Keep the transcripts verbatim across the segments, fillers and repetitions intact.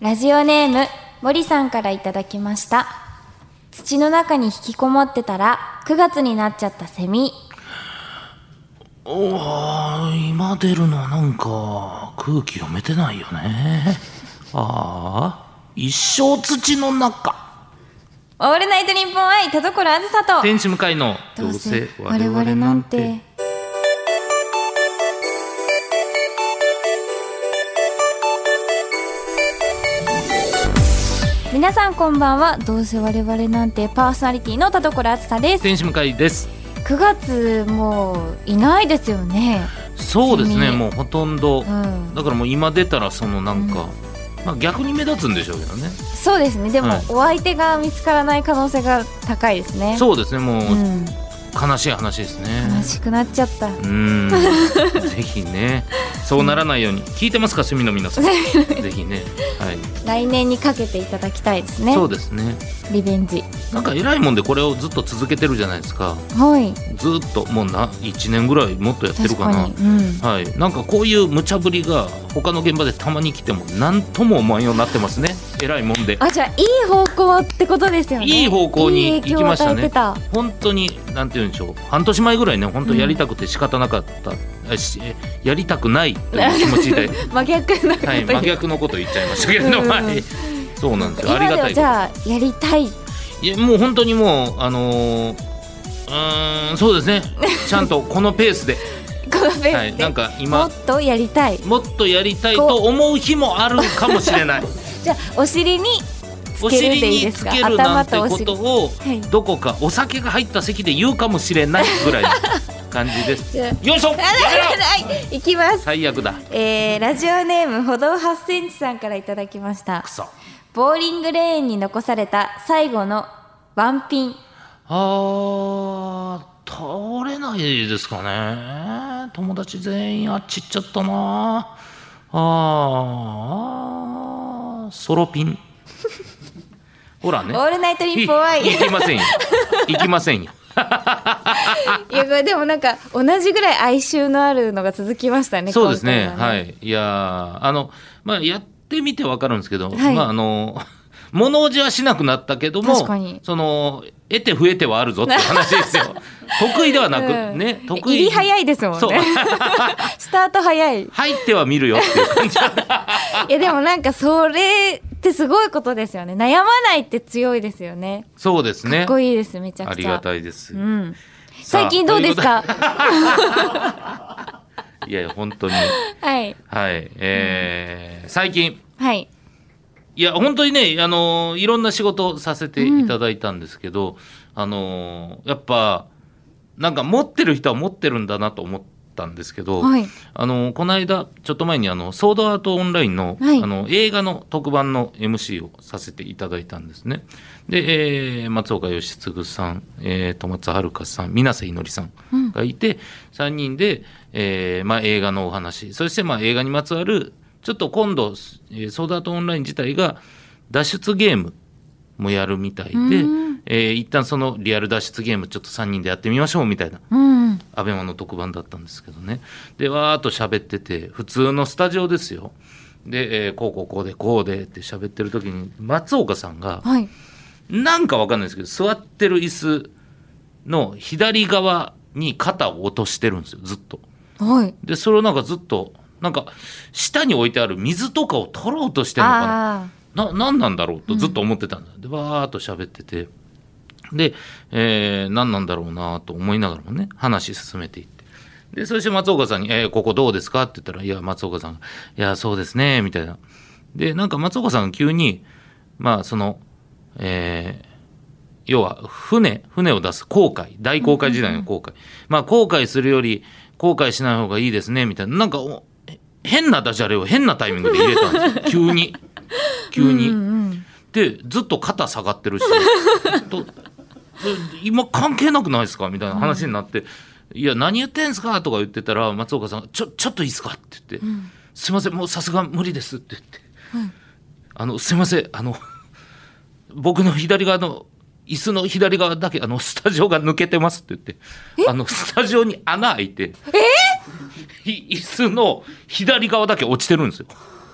ラジオネーム森さんからいただきました。土の中に引きこもってたらくがつになっちゃったセミ。 おー、今出るのなんか空気読めてないよね。ああ、一生土の中。 オールナイトニッポン愛田所あずさと天使向かいのどうせ我々なんて。皆さんこんばんは。どうせ我々なんてパーソナリティの田所あずさです。 天使向かいです。 くがつもういないですよね。 そうですね、もうほとんど、うん、だからもう今出たらそのなんか、うん、まあ、逆に目立つんでしょうけどね。 そうですね。でも、はい、お相手が見つからない可能性が高いですね。 そうですね、もう、うん、悲しい話ですね。 悲しくなっちゃった。うんぜひね、そうならないように、聞いてますか、セミの皆さんぜひね、はい、来年にかけていただきたいですね。 そうですね、 リベンジ。 なんか偉いもんでこれをずっと続けてるじゃないですか。 はい、 ずっともうないちねんぐらいもっとやってるかな。 確かに、うん、 はい、なんかこういう無茶ぶりが他の現場でたまに来ても何とも思わんようになってますね。偉いもんで。 あ、じゃあいい方向ってことですよね。 いい方向に行きましたね。 いい影響を与えてた。 本当になんて言うんでしょう、半年前ぐらいね、本当やりたくて仕方なかった、うん、やりたくないという気持ちで真逆のこと、はい、 真逆のこと言っちゃいましたけれども、はい、そうなんですよ。ありがたいこと。 じゃあやりたい。 いや、もう本当にもうあのー、うーんそうですね、ちゃんとこのペースでこのペースで、 はい、なんか今もっとやりたいもっとやりたいと思う日もあるかもしれないじゃあお尻にお尻につけるなんてことをどこかお酒が入った席で言うかもしれないぐらいの感じですよいしょ、やめろいきます。 最悪だ、 えー、ラジオネーム歩道はちセンチさんからいただきました。 くそ。 ボーリングレーンに残された最後のワンピン。 あー、通れないですかね。友達全員あっち行っちゃったなあ。ーソロピンほらね、 オールナイトニッポン愛行きませんよ行きませんよいや、これでもなんか同じぐらい哀愁のあるのが続きましたね。 そうですね、 ね、 はい。いやあの、まあ、やってみて分かるんですけど、 はい、 まあ、あの物おじはしなくなったけども、 確かにその得て増えてはあるぞっていう話ですよ得意ではなく、うん、ね、得意入り早いですもんねスタート早い。 入っては見るよっていう感じいやでもなんかそれってすごいことですよね。悩まないって強いですよね。 そうですね、 かっこいいです。めちゃくちゃありがたいです、うん、 最近どうですかいや本当にはいはい、えーうん、最近、 はい、 いや本当にね、あのいろんな仕事をさせていただいたんですけど、うん、あのやっぱなんか持ってる人は持ってるんだなと思ったんですけど、 はい、 あのこの間ちょっと前にあのソードアートオンライン の,、はい、あの映画の特番の エムシー をさせていただいたんですね。で、えー、松岡義嗣さん、えー、戸松遥さん、水瀬いのりさんがいて、うん、さんにんで、えーまあ、映画のお話、そしてまあ映画にまつわるちょっと今度、えー、ソードアートオンライン自体が脱出ゲームもやるみたいで、えー、一旦そのリアル脱出ゲームちょっとさんにんでやってみましょうみたいな、うん、アベマの特番だったんですけどね。でわーっと喋ってて、普通のスタジオですよ。で、えー、こうこうこうでこうでって喋ってる時に松岡さんが、はい、なんかわかんないですけど座ってる椅子の左側に肩を落としてるんですよ、ずっと、はい、でそれをなんかずっとなんか下に置いてある水とかを取ろうとしてるのかな、な、何なんだろうとずっと思ってたんだ、うん、でわーっと喋ってて、で、えー、何なんだろうなと思いながらもね話進めていって、でそして松岡さんに、えー、ここどうですかって言ったら、いや松岡さんがいやそうですねみたいな。でなんか松岡さんが急にまあその、えー、要は船船を出す航海、大航海時代の航海、うんうんうん、まあ航海するより航海しない方がいいですねみたいな、なんか変なダジャレを変なタイミングで入れたんですよ急に急に、うんうん、でずっと肩下がってるしと今関係なくないですかみたいな話になって、うん、いや何言ってんすかとか言ってたら松岡さんがちょちょっといいですかって言って、うん、すいませんもうさすが無理ですって言って、うん、あのすいませんあの僕の左側の椅子の左側だけあのスタジオが抜けてますって言って、あのスタジオに穴開いて、え椅子の左側だけ落ちてるんですよ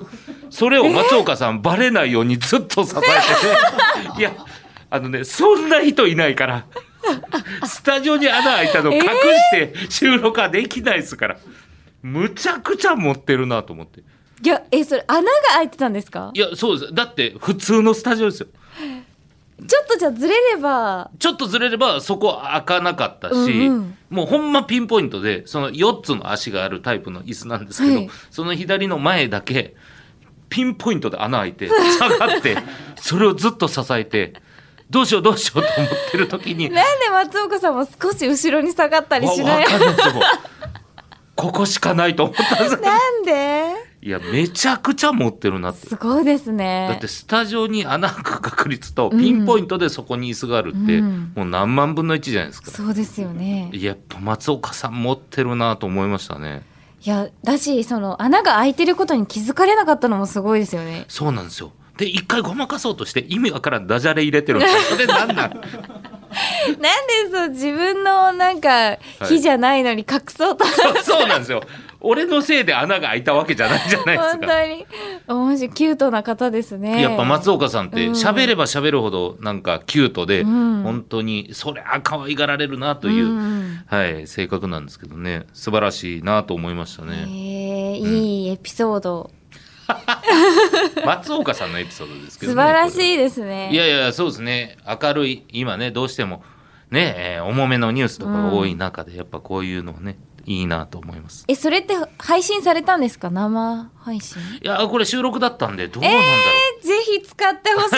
それを松岡さんバレないようにずっと支えてていやあのねそんな人いないからスタジオに穴開いたの隠して収録はできないですから、えー、むちゃくちゃ持ってるなと思って。 いやえそれ穴が開いてたんですか？ いやそうです。だって普通のスタジオですよ。 ちょっとじゃあずれればちょっとずれればそこ開かなかったし、うんうん、もうほんまピンポイントでそのよっつの足があるタイプの椅子なんですけど、はい、その左の前だけピンポイントで穴開いて下がってそれをずっと支えてどうしようどうしようと思ってる時になんで松岡さんも少し後ろに下がったりしない？ わかんないですよここしかないと思ったんです。 なんで？ いやめちゃくちゃ持ってるなって。 すごいですね。 だってスタジオに穴開く確率とピンポイントでそこに椅子があるって、うん、もう何万分のいちじゃないですか。 そうですよね。 やっぱ松岡さん持ってるなと思いましたね。 いやだしその穴が開いてることに気づかれなかったのもすごいですよね。 そうなんですよ。で一回ごまかそうとして意味わからんダジャレ入れてるんですよ。それなんなんなんでそう自分のなんか火じゃないのに隠そうと、はい、 そうそうなんですよ。俺のせいで穴が開いたわけじゃないじゃないですか。 本当に面白いキュートな方ですね。 やっぱ松岡さんって喋れば喋るほどなんかキュートで、うん、本当にそりゃ可愛がられるなという、うんはい、性格なんですけどね。素晴らしいなと思いましたね。 へー、うん、いいエピソード松岡さんのエピソードですけどね。 素晴らしいですね。 いやいやそうですね。明るい今ねどうしてもね、えー、重めのニュースとかが多い中で、うん、やっぱこういうのをねいいなと思います。 えそれって配信されたんですか？生配信？ いやこれ収録だったんでどうなんだろう、 えー、ぜひ使ってほしい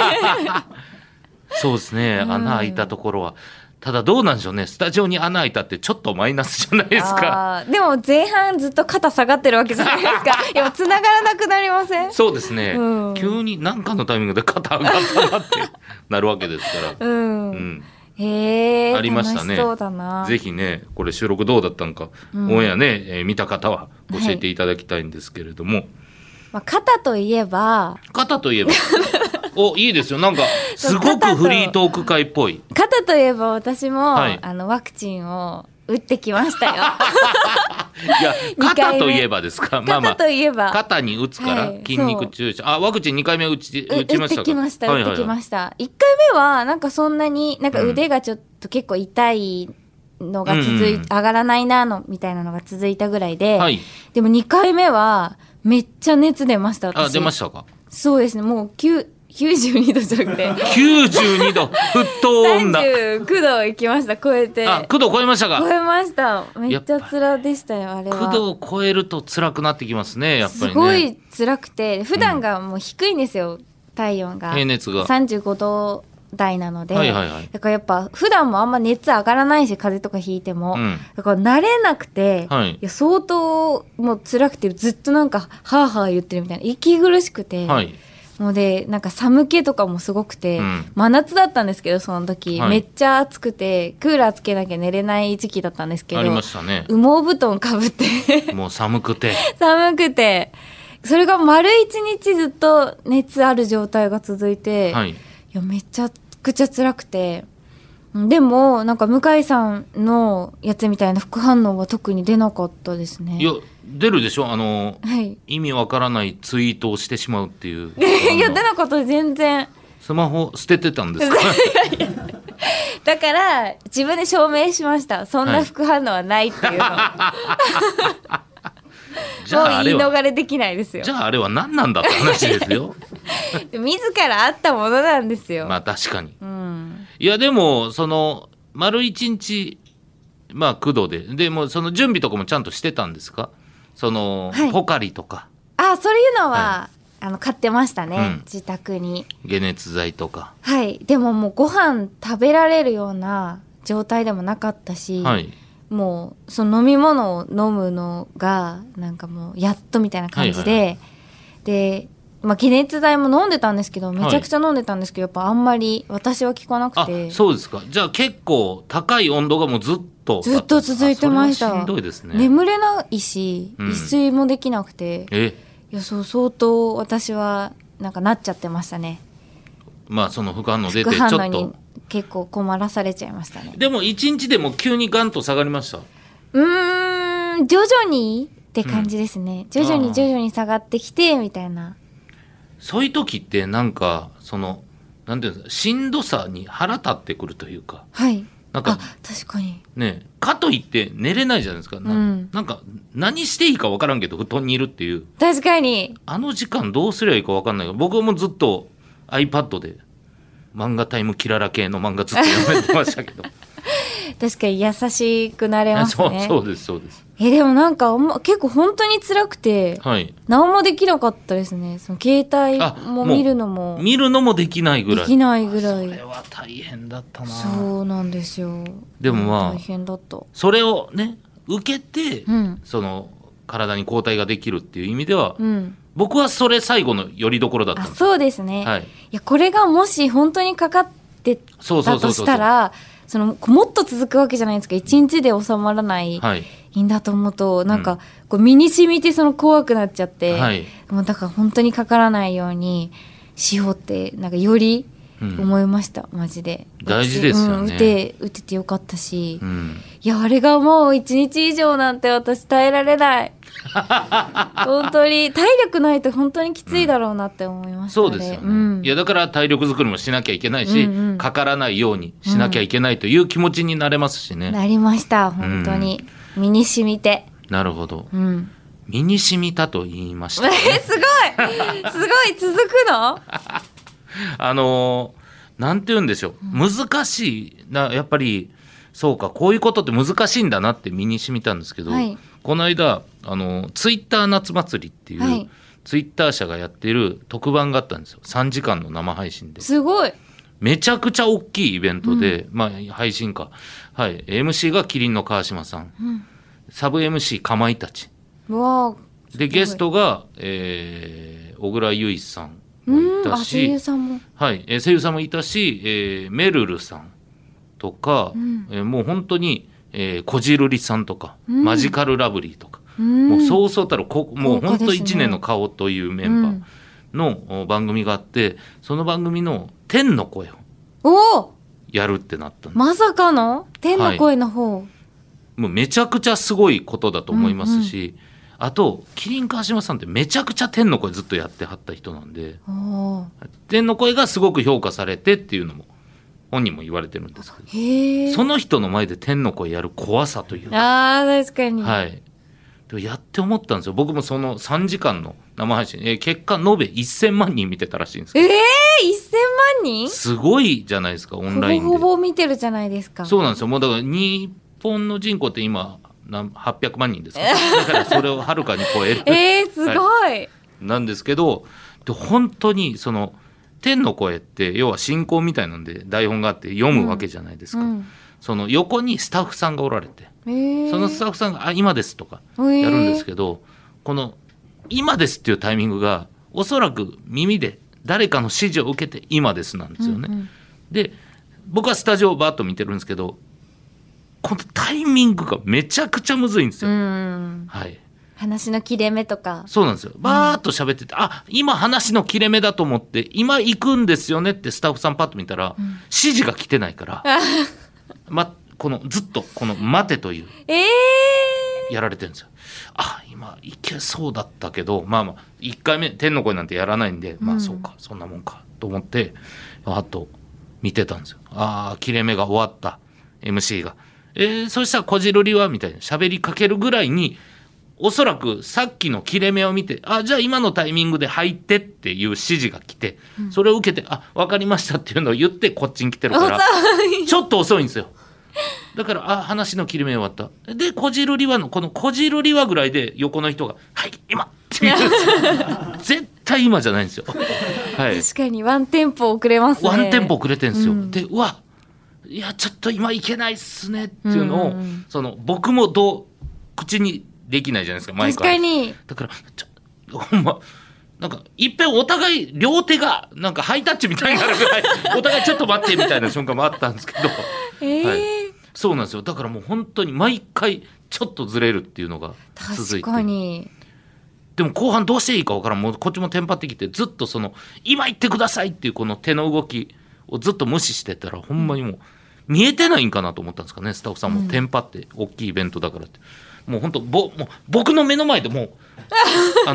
そうですね、うん、穴開いたところはただどうなんでしょうね。スタジオに穴開いたってちょっとマイナスじゃないですか。 あでも前半ずっと肩下がってるわけじゃないですかいや繋がらなくなりません？ そうですね、うん、急に何かのタイミングで肩上がったなってなるわけですから、うん、うんへーありましたね。 楽しそうだな。 ぜひねこれ収録どうだったのか、うん、オンエアね、えー、見た方は教えていただきたいんですけれども、はいまあ、肩といえば肩といえばおいいですよ。なんかすごくフリートーク会っぽい。 肩といえば私も、はい、あのワクチンを打ってきましたよいや肩といえばですか。まあまあ肩といえば肩に打つから、はい、筋肉注射あワクチンにかいめ打ち打ちましたか？ 打ってきました打ってきました、はいはいはい、いっかいめはなんかそんなになんか腕がちょっと結構痛いのが続い、うん、上がらないなのみたいなのが続いたぐらいで、はい、でもにかいめはめっちゃ熱出ました。私あ出ましたか？そうですねもうきゅうきゅうじゅうにどじゃなくてきゅうじゅうにど沸騰温度さんじゅうきゅうどいきました。超えてあきゅうど超えましたか？ 超えました。めっちゃ辛でしたよあれは。 きゅうどを超えると辛くなってきますねやっぱりね。 すごい辛くて普段がもう低いんですよ、うん、体温が平熱がさんじゅうごど台なので、 はいはいはい、 だからやっぱ普段もあんま熱上がらないし風邪とかひいても、うん、だから慣れなくて、はい、いや相当もう辛くてずっとなんかハーハー言ってるみたいな息苦しくて、はいもうでなんか寒気とかもすごくて、うん、真夏だったんですけどその時、はい、めっちゃ暑くてクーラーつけなきゃ寝れない時期だったんですけどありましたね。 羽毛布団かぶってもう寒くて寒くてそれが丸一日ずっと熱ある状態が続いて、はい、いやめちゃくちゃ辛くてでもなんか向井さんのやつみたいな副反応は特に出なかったですね。 いや出るでしょあの、はい、意味わからないツイートをしてしまうっていういや出なかった全然。 スマホ捨ててたんですかだから自分で証明しました。そんな副反応はないっていうの、はい、じゃあもう言い逃れできないですよ。 じゃああれは何なんだって話ですよ自らあったものなんですよ。 まあ確かに、うん、いやでもその丸一日まあきゅうどででもその準備とかもちゃんとしてたんですか？その、はい、ポカリとかあそういうのは、はい、あの買ってましたね、うん、自宅に解熱剤とか。 はいでももうご飯食べられるような状態でもなかったし、はい、もうその飲み物を飲むのがなんかもうやっとみたいな感じで、はいはいはい、でまあ、解熱剤も飲んでたんですけどめちゃくちゃ飲んでたんですけど、はい、やっぱあんまり私は効かなくて。 あそうですか。じゃあ結構高い温度がもうずっとずっと続いてました。 それはしんどいですね。 眠れないし、うん、一睡もできなくてえいやそう相当私はなんかなっちゃってましたね。 まあその副反応出てちょっと副反応に結構困らされちゃいましたね。 でもいちにちでも急にガンと下がりました？ うーん徐々にって感じですね、うん、徐々に徐々に下がってきてみたいなそういう時ってなんかそのなんていうんですか、しんどさに腹立ってくるというか、 はい、 なんかあ確かにね、かといって寝れないじゃないですか。な、うん、なんか何していいか分からんけど布団にいるっていう。 確かにあの時間どうすりゃいいか分かんないけど、僕もずっと iPad で漫画タイムキララ系の漫画ずっと読めてましたけど確かに優しくなれますね。 そう、そうですそうです。 えでもなんか結構本当に辛くて、 はい、 何もできなかったですね。その携帯も見るのも見るのもできないぐらい。 できないぐらい。 それは大変だったな。 そうなんですよ。 でもまあ大変だった。 それをね受けて、 うん、 その体に抗体ができるっていう意味では、 うん、 僕はそれ最後の拠り所だったんです。 あそうですね、 はい、 いやこれがもし本当にかかってたとしたらそのもっと続くわけじゃないですか。一日で収まらない、はい、いいんだと思うとなんか、うん、こう身に染みてその怖くなっちゃって、はい、もうだから本当にかからないようにしようってなんかより思いました、うん、マジで大事ですよね、 うん、打て、打ててよかったし、うん、いやあれがもう一日以上なんて私耐えられない本当に体力ないと本当にきついだろうなって思いました、 うん、そうですよね、うん、いやだから体力作りもしなきゃいけないし、うんうん、かからないようにしなきゃいけないという気持ちになれますしね、 うん、なりました本当に、うん、身に染みて。 なるほど、 うん、 身に染みたと言いました、ね、 えすごいすごい続くのあのー、なんて言うんでしょう、うん、難しいなやっぱりそうかこういうことって難しいんだなって身に染みたんですけど、はい、この間あのツイッター夏祭りっていう、はい、ツイッター社がやってる特番があったんですよ。さんじかんの生配信ですごいめちゃくちゃ大きいイベントで、うん、まあ配信か、はい、エムシー がキリンの川島さん、うん、サブ エムシー かまいたちでゲストが、えー、小倉優衣さんもいたし、 声優さんも、 はい、えー、声優さんもいたし、えー、めるるさんとか、うん、えー、もう本当に、えー、こじるりさんとか、うん、マジカルラブリーとか、うん、もうそうそうたるこもう本当いちねんの顔というメンバーの番組があって、うん、その番組の天の声をやるってなったんです。 まさかの天の声の方、はい、 もうめちゃくちゃすごいことだと思いますし、うんうん、あとキリン川島さんってめちゃくちゃ天の声ずっとやってはった人なんで、天の声がすごく評価されてっていうのも本人も言われてるんですけど、へその人の前で天の声やる怖さというか、 あ確かに、 はい、でもやって思ったんですよ。僕もそのさんじかんの生配信、えー、結果延べせんまんにん見てたらしいんですけど、 えー、せんまんにんすごいじゃないですか。オンラインでほぼほぼ見てるじゃないですか。 そうなんですよ。もうだから日本の人口って今はっぴゃくまんにんですかだからそれをはるかに超えるえー、すごい、はい、 なんですけど、で本当にその天の声って要は進行みたいなんで台本があって読むわけじゃないですか、うんうん、その横にスタッフさんがおられて、えー、そのスタッフさんがあ今ですとかやるんですけど、えー、この今ですっていうタイミングがおそらく耳で誰かの指示を受けて今ですなんですよね、うんうん、で僕はスタジオをバーッと見てるんですけど、このタイミングがめちゃくちゃむずいんですよ、うん、はい、 話の切れ目とか。 そうなんですよ。バーッと喋ってて、うん、あ今話の切れ目だと思って今行くんですよねってスタッフさんパッと見たら、うん、指示が来てないからま、このずっとこの待てという、えー、やられてるんですよ。あ今いけそうだったけどまあまあいっかいめ天の声なんてやらないんで、うん、まあそうかそんなもんかと思ってあと見てたんですよ。あ切れ目が終わった エムシー が、えー、そしたらこじるりはみたいな喋りかけるぐらいにおそらくさっきの切れ目を見てあじゃあ今のタイミングで入ってっていう指示が来て、うん、それを受けてあ分かりましたっていうのを言ってこっちに来てるからちょっと遅いんですよ。だからあ話の切れ目終わったでこじるりはのこのこじるりはぐらいで横の人がはい今って言うんですよ絶対今じゃないんですよ、はい、 確かにワンテンポ遅れますね。 ワンテンポ遅れてるんですよ、うん、でうわいやちょっと今いけないっすねっていうのを、うんうん、その僕もどう口にできないじゃないですか毎回。 確かにだからちょほんまなんかいっぺんお互い両手がなんかハイタッチみたいになるぐらいお互いちょっと待ってみたいな瞬間もあったんですけど、 えーはい、 そうなんですよ。だからもう本当に毎回ちょっとずれるっていうのが続いて、 確かにでも後半どうしていいか分からん、もうこっちもテンパってきてずっとその今言ってくださいっていうこの手の動きをずっと無視してたらほんまにもう見えてないんかなと思ったんですかね。スタッフさんもテンパって大きいイベントだからって、もう本当ぼもう僕の目の前でもうあの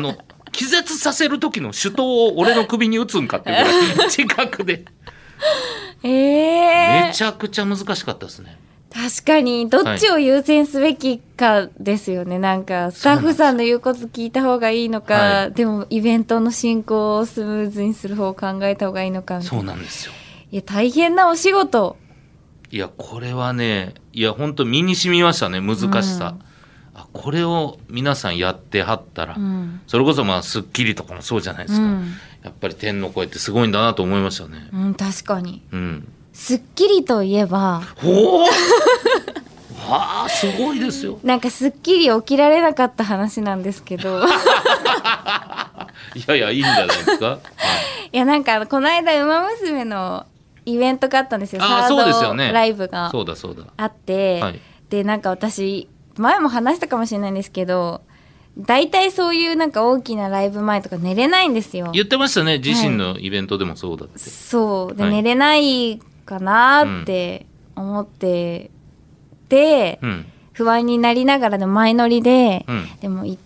気絶させる時の手刀を俺の首に打つんかっていうぐらい近くでえー、 めちゃくちゃ難しかったですね。 確かにどっちを優先すべきかですよね、はい、なんかスタッフさんの言うこと聞いた方がいいのか、はい、でもイベントの進行をスムーズにする方を考えた方がいいのかみたいな。 そうなんですよ。 いや大変なお仕事。 いやこれはね、いや本当身に染みましたね、難しさ、うん、あこれを皆さんやってはったら、うん、それこそまあスッキリとかもそうじゃないですか、うん、やっぱり天の声ってすごいんだなと思いましたね、 うん、確かに、 うん、 スッキリといえばほーわあすごいですよ。 なんかスッキリ起きられなかった話なんですけどいやいやいいんじゃないですか、はい、 いやなんかこの間ウマ娘のイベントがあったんですよ。 あサードライブがあって、 はい、 でなんか私前も話したかもしれないんですけど、大体そういうなんか大きなライブ前とか寝れないんですよ。 言ってましたね、自身のイベントでもそうだって、はい、 そうで、はい、寝れないかなって思って、うん、で、うん、不安になりながらで前乗りで、うん、でも行って、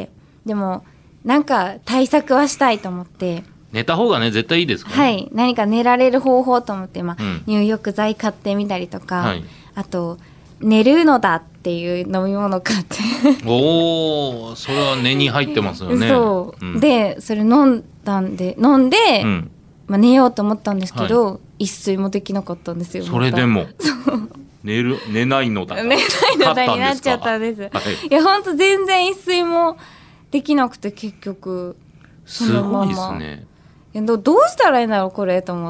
でもなんか対策はしたいと思って寝た方がね絶対いいですから、ね、 はい、何か寝られる方法と思って、まあうん、入浴剤買ってみたりとか、はい、あと寝るのだっていう飲み物買っておーそれは寝に入ってますよね。 そう、うん、でそれ飲んだんで飲んで、うんまあ、寝ようと思ったんですけど、はい、一睡もできなかったんですよ。 それでも寝る寝ないのだ寝ないのだになっちゃったんです、はい、いやほんと全然一睡もできなくて結局そのまますごいですね。 どうしたらいいんだろうこれと思って。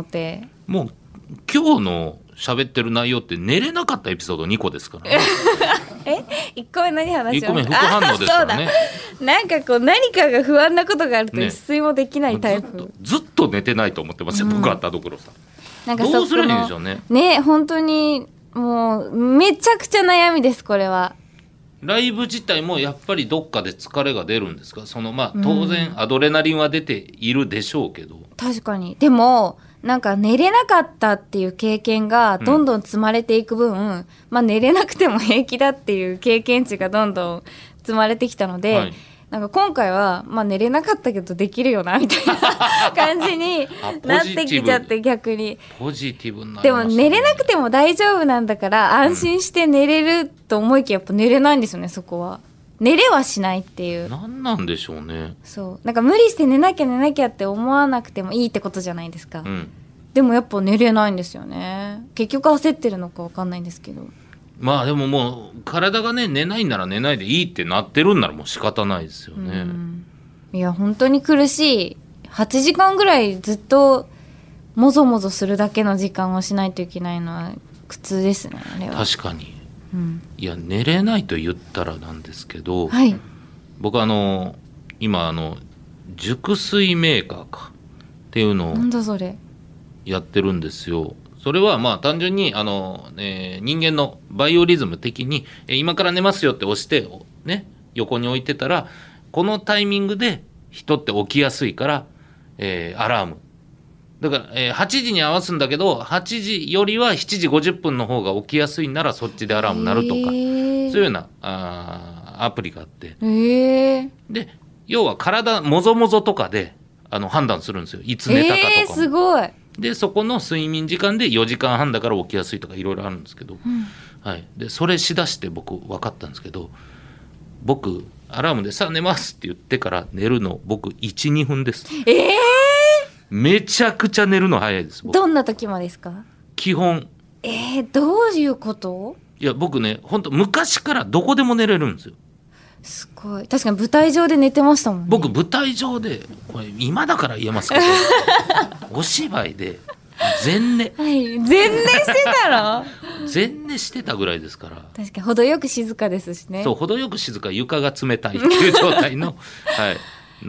もう今日の喋ってる内容って寝れなかったエピソードにこですから、ね、 えいっこめ何話しました？いっこめ副反応ですからね。 なんかこう何かが不安なことがあると一睡もできないタイプ、 ね、ずっと、ずっと寝てないと思ってますよ、うん、僕は田所さん。なんかどうするんでしょうね。 ね本当にもうめちゃくちゃ悩みですこれは。 ライブ自体もやっぱりどっかで疲れが出るんですか？そのまあ当然アドレナリンは出ているでしょうけど、うん、 確かに。でもなんか寝れなかったっていう経験がどんどん積まれていく分、うん、まあ寝れなくても平気だっていう経験値がどんどん積まれてきたので、はい、なんか今回は、まあ、寝れなかったけどできるよなみたいな感じになってきちゃって、逆にポジティブになりましたね。 でも寝れなくても大丈夫なんだから安心して寝れると思いきややっぱ寝れないんですよね。そこは寝れはしないっていう。 何なんでしょうね。 そうなんか無理して寝なきゃ寝なきゃって思わなくてもいいってことじゃないですか、うん、でもやっぱ寝れないんですよね。結局焦ってるのか分かんないんですけど、 まあでももう体がね寝ないなら寝ないでいいってなってるんならもう仕方ないですよね。うん、 いや本当に苦しい。はちじかんぐらいずっともぞもぞするだけの時間をしないといけないのは苦痛ですねあれは。 確かに、うん、いや寝れないと言ったらなんですけど、 はい、 僕あの今あの熟睡メーカーかっていうのをなんだそれやってるんですよ。それはまあ単純にあの、えー、人間のバイオリズム的に、えー、今から寝ますよって押して、ね、横に置いてたらこのタイミングで人って起きやすいから、えー、アラームだから、えー、はちじに合わすんだけどはちじよりはしちじごじゅっぷんの方が起きやすいならそっちでアラーム鳴るとか、そういうようなあアプリがあって、で要は体もぞもぞとかであの判断するんですよ、いつ寝たかとかも、えー、 すごい。 でそこの睡眠時間でよじかんはんだから起きやすいとかいろいろあるんですけど、うん、はい、でそれしだして僕分かったんですけど、僕アラームでさあ寝ますって言ってから寝るの僕 いちにふんです。 えー、 めちゃくちゃ寝るの早いです僕。 どんな時もですか？ 基本。 えー、どういうこと？ いや僕ね本当昔からどこでも寝れるんですよ。 すごい。確かに舞台上で寝てましたもんね。 僕舞台上でこれ今だから言えますけどお芝居で全寝、 はい、全寝してたら全寝してたぐらいですから。 確かに程よく静かですしね。 そう程よく静か、床が冷たいっていう状態の、はい、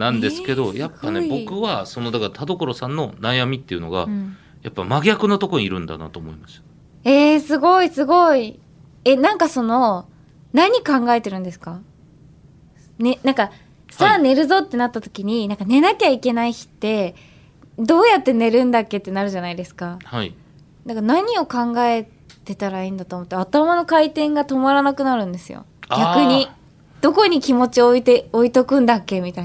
なんですけど、えー、やっぱね僕はそのだから田所さんの悩みっていうのが、うん、やっぱ真逆のところにいるんだなと思いました。 えー、すごいすごい。えなんかその何考えてるんですかね。なんかさあ寝るぞってなった時に、はい、なんか寝なきゃいけない日ってどうやって寝るんだっけってなるじゃないですか。 はい。 だから何を考えてたらいいんだと思って頭の回転が止まらなくなるんですよ。逆にどこに気持ちを置いて置いとくんだっけみたいな。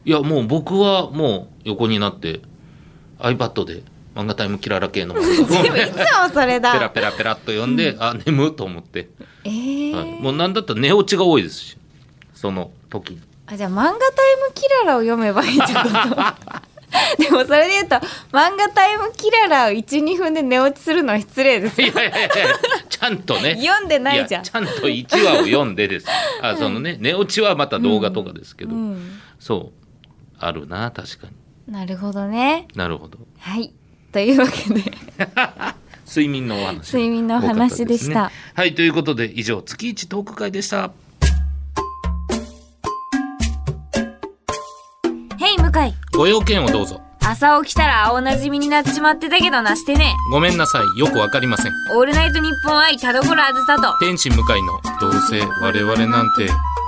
いやもう僕はもう横になって iPad で漫画タイムキララ系の全部いつもそれだペラペラペラっと読んで、うん、あ眠うと思って、 えーはい、もうなんだったら寝落ちが多いですしその時に。 あじゃあ漫画タイムキララを読めばいいってことでもそれで言うと漫画タイムキララを いちにふんで寝落ちするのは失礼ですよ。 いやいやいやちゃんとね読んでないじゃん。 ちゃんといちわを読んでですあそのね寝落ちはまた動画とかですけど、うんうん、そうあるな確かに。 なるほどね。 なるほど。 はいというわけで睡眠のお話、 睡眠のお話でした。 はいということで以上月一トーク会でした。 へい向井ご用件をどうぞ。 朝起きたら青なじみになっちまってたけどなしてね。 ごめんなさいよくわかりません。 オールナイトニッポン愛田所あずさと天心向井のどうせ我々なんて。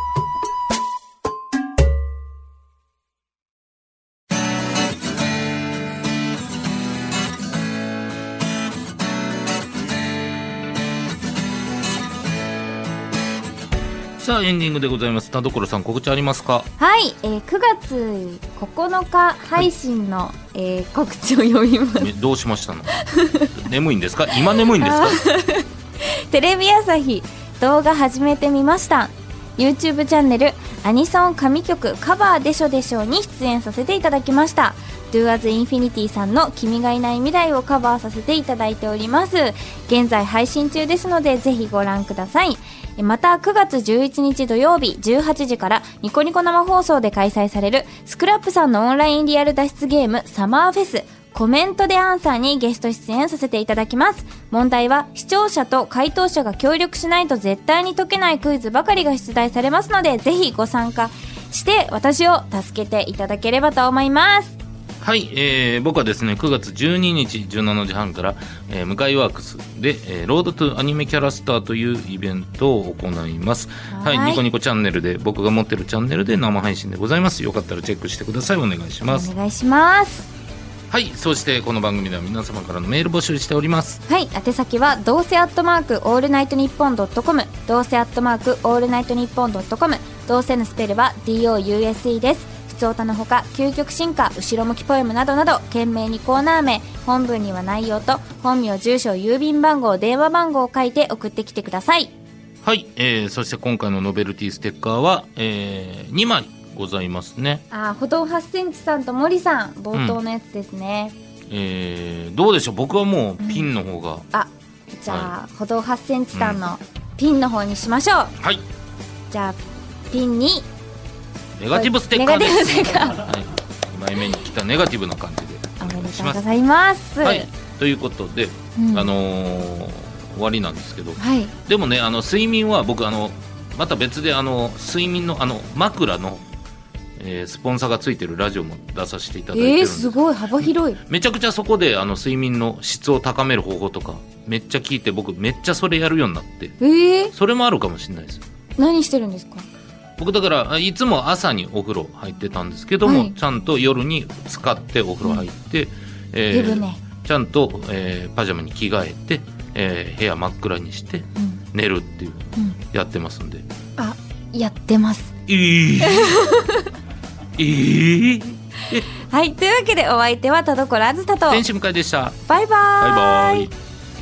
さあエンディングでございます。田所さん告知ありますか？ はい、えー、くがつここのか配信の、はいえー、告知を読みます。 どうしましたの？眠いんですか？今眠いんですか？ テレビ朝日動画始めてみました。 YouTube チャンネルアニソン神曲カバーでしょでしょに出演させていただきました。 Do as Infinity さんの君がいない未来をカバーさせていただいております。現在配信中ですのでぜひご覧ください。またくがつじゅういちにち土曜日じゅうはちじからニコニコ生放送で開催されるスクラップさんのオンラインリアル脱出ゲームサマーフェスコメントでアンサーにゲスト出演させていただきます。問題は視聴者と回答者が協力しないと絶対に解けないクイズばかりが出題されますのでぜひご参加して私を助けていただければと思います。 はい、えー、僕はですねくがつじゅうににちじゅうしちじはんから、えー、向井ワークスで、えー、ロードトゥアニメキャラスターというイベントを行います。はい、はい、ニコニコチャンネルで僕が持ってるチャンネルで生配信でございます。よかったらチェックしてください。お願いします。 お願いします。 はい、そしてこの番組では皆様からのメール募集しております。 はい、宛先はどうせアットマークオールナイトニッポンドットコムどうせアットマークオールナイトニッポンドットコムどうせのスペルは ディーオーユーエスイー です。ふつおたのほか究極進化後ろ向きポエムなどなど懸命にコーナー名本文には内容と本名住所郵便番号電話番号を書いて送ってきてください。 はい、えー、そして今回のノベルティステッカーは、えー、にまいございますね。 あ、歩道はちセンチさんと森さん冒頭のやつですね、 うんえー、どうでしょう。僕はもうピンの方が、うん、 あじゃあ、はい、歩道はちセンチさんのピンの方にしましょう、 うん、はいじゃあピンにネガティブステッカーです。 ネガティブステッカー、 はい、にまいめに来たネガティブな感じでおめでとうございます。 はい、ということで、うん、あのー、終わりなんですけど、 はい、 でもねあの睡眠は僕あのまた別であの睡眠のあの枕の、えー、スポンサーがついてるラジオも出させていただいてるんです。 えー、すごい幅広い。 めちゃくちゃそこであの睡眠の質を高める方法とかめっちゃ聞いて僕めっちゃそれやるようになって、 えー、 それもあるかもしれないです。 何してるんですか？ 僕だからいつも朝にお風呂入ってたんですけども、はい、ちゃんと夜に使ってお風呂入って、うんえー、湯船ちゃんと、えー、パジャマに着替えて、えー、部屋真っ暗にして寝るっていう、うん、やってますんで。 あ、やってます。 えー、えー、 はい、というわけでお相手は田所あずさと天使向井でした。 バイバーイ。 バイバイ。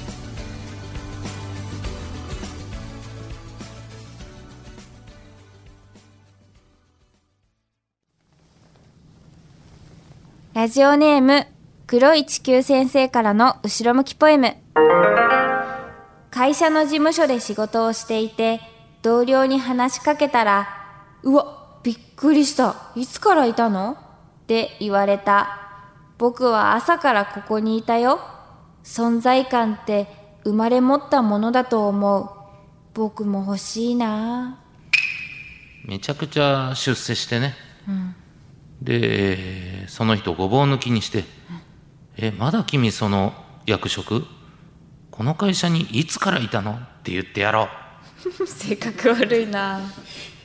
ラジオネーム黒い地球先生からの後ろ向きポエム。会社の事務所で仕事をしていて同僚に話しかけたら、うわびっくりした、いつからいたのって言われた。僕は朝からここにいたよ。存在感って生まれ持ったものだと思う。僕も欲しいな。 めちゃくちゃ出世してね、うんでその人ごぼう抜きにして、うん、えまだ君その役職この会社にいつからいたのって言ってやろう。 性格悪いな。